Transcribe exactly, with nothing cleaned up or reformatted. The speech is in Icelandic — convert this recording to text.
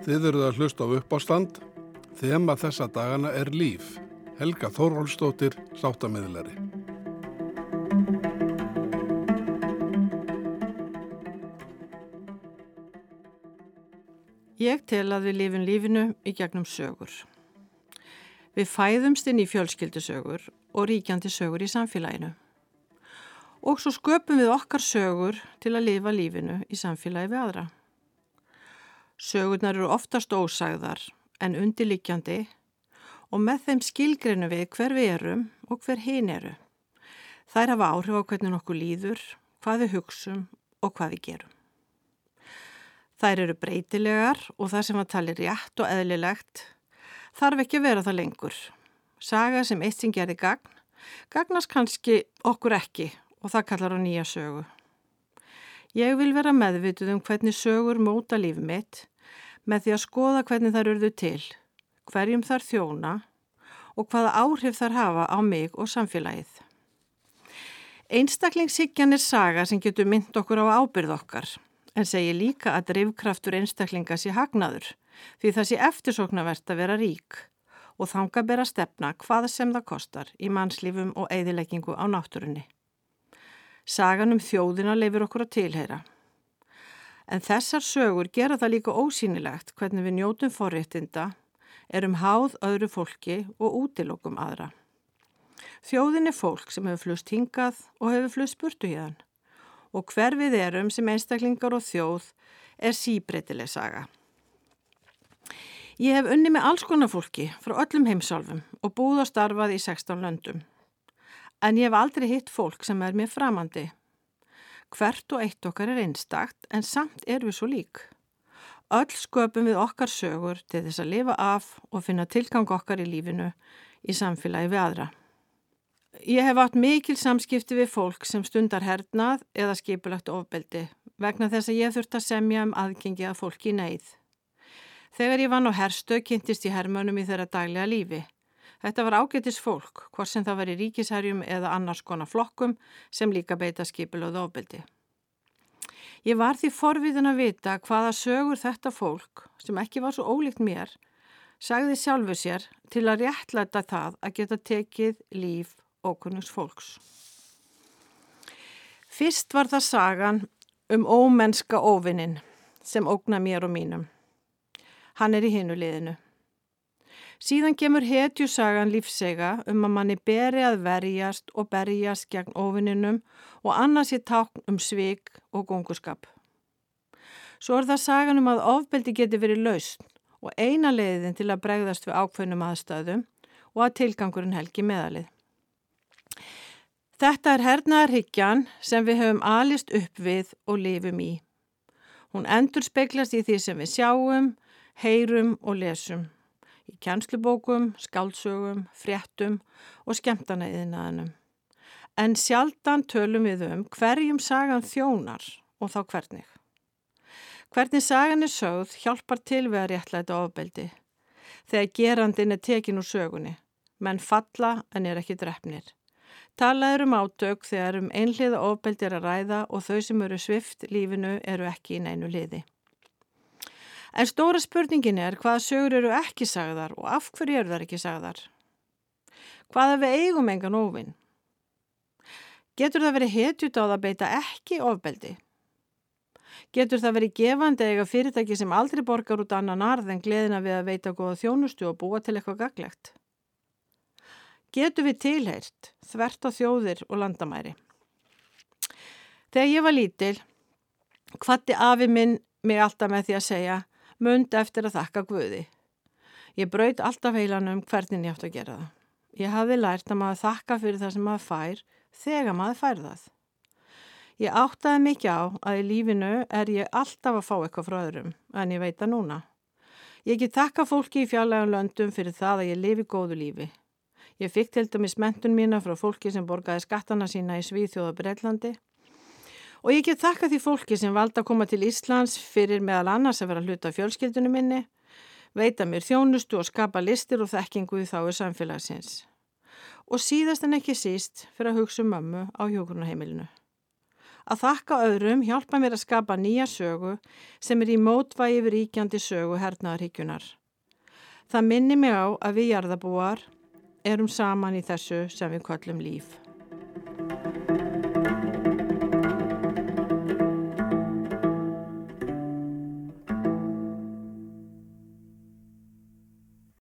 Þið eruð að hlusta á Uppástand. Þema þessa dagana er líf. Helga Þórólfsdóttir, sáttamiðlari. Ég tel að við lifum lífinu í gegnum sögur. Við fæðumst inn í fjölskyldusögur og ríkjandi sögur í samfélaginu. Og svo sköpum við okkar sögur til að lifa lífinu í samfélagi við aðra. Sögurnar eru oftast ósagðar en undirliggjandi og með þeim skilgreinum við hver við erum og hver hin eru. Þær hafa áhrif á hvernig okkur líður, hvað við hugsum og hvað við gerum. Þær eru breytilegar og það sem að tali rétt og eðlilegt þarf ekki að vera það lengur. Saga sem eitt sem gerði gagn, gagnast kannski okkur ekki og það kallar á nýja sögu. Ég vil vera meðvituð um hvernig sögur móta líf mitt með því að skoða hvernig þær urðu til, hverjum þær þjóna og hvaða áhrif þær hafa á mig og samfélagið. Einstaklingshyggjan er saga sem getur minnt okkur á ábyrgð okkar, en segir líka að drifkraftur einstaklinga sé hagnaður, því það sé eftirsóknarvert að vera rík og þangað ber að stefna hvað sem það kostar í mannslífum og eyðileggingu á náttúrunni. Sagan um þjóðina leyfir okkur að tilheyra. En þessar sögur gera það líka ósýnilegt hvernig við njótum forréttinda, erum háð öðru fólki og útilokum aðra. Þjóðin er fólk sem hefur flust hingað og hefur flust burtu hérðan. Og hver við erum sem einstaklingar og þjóð er síbreytileg saga. Ég hef unnið með alls konar fólki frá öllum heimsálfum og búið og starfað í sextán löndum. En ég hef aldrei hitt fólk sem er mér framandi. Hvert og eitt okkar er einstakt en samt er við svo lík. Öll sköpum við okkar sögur til þess að lifa af og finna tilgang okkar í lífinu í samfélagi við aðra. Ég hef átt mikil samskipti við fólk sem stundar hernað eða skipulagt ofbeldi vegna þess að ég þurft að semja um aðgengi að fólki í neyð. Þegar ég vann á herstöð kynntist ég hermönnum í þeirra daglega lífi. Þetta var ágætis fólk, hvort sem það var í ríkisherjum eða annars konar flokkum sem líka beita skipulögðu ofbeldi. Ég var því forvitin að vita hvaða sögur þetta fólk, sem ekki var svo ólíkt mér, sagði sjálfur sér til að réttlæta það að geta tekið líf ókunnugs fólks. Fyrst var það sagan um ómennska óvinnin sem ógna mér og mínum. Hann er í hinu liðinu. Síðan kemur hetjusagan lífseiga um að manni beri að verjast og berjast gegn óvinninum og annars ég tákn um svik og gónguskap. Svo er það sagan um að ofbeldi geti verið lausn og eina leiðin til að bregðast við ákveðnum aðstæðum og að tilgangurinn helgi meðalið. Þetta er hernaðarhyggjan sem við höfum alist upp við og lifum í. Hún endurspeglast í því sem við sjáum, heyrum og lesum. Í kennslubókum, skáldsögum, fréttum og skemmtanaiðnaðinum. En sjaldan tölum við um hverjum sagan þjónar og þá hvernig. Hvernig sagan er sögð hjálpar til við að réttlæta ofbeldi. Þegar gerandinn er tekin úr sögunni, menn falla en er ekki drepnir. Talað er um átök þegar um einhliða ofbeldi er að ræða og þau sem eru svipt lífinu eru ekki í neinu liði. En stóra spurningin er hvaða sögur eru ekki sagðar og af hverju eru þær ekki sagðar? Hvaða við eigum engan óvin? Getur það verið hetjudáð að beita ekki ofbeldi? Getur það verið gefandi eiga fyrirtæki sem aldrei borgar út annan arð en gleðina við að veita góða þjónustu og búa til eitthvað gagnlegt? Getur við tilheyrt, þvert á þjóðir og landamæri? Þegar ég var lítil, hvatti afi minn mig alltaf með því að segja mund eftir að þakka Guði. Ég braut alltaf heilanum hvernig ég átt að gera það. Ég hafði lært að maður þakka fyrir það sem maður fær þegar maður fær það. Ég áttaði mikið á að í lífinu er ég alltaf að fá eitthvað frá öðrum, en ég veit það núna. Ég get þakka fólki í fjarlægum löndum fyrir það að ég lifi góðu lífi. Ég fikk til dæmis menntun mína frá fólki sem borgaði skattana sína í Svíþjóð og Bretlandi. Og ég get þakka því fólki sem valda að koma til Íslands fyrir meðal annars að vera hluta af fjölskyldunum minni, veita mér þjónustu og skapa listir og þekkingu í þágu samfélagsins. Og síðast en ekki síst fyrir að hugsa um mömmu á hjúkrunarheimilinu. Að þakka öðrum hjálpa mér að skapa nýja sögu sem er í mótvægi við ríkjandi sögu hernaðarhyggjunnar. Það minni mig á að við jarðarbúar erum saman í þessu sem við köllum líf.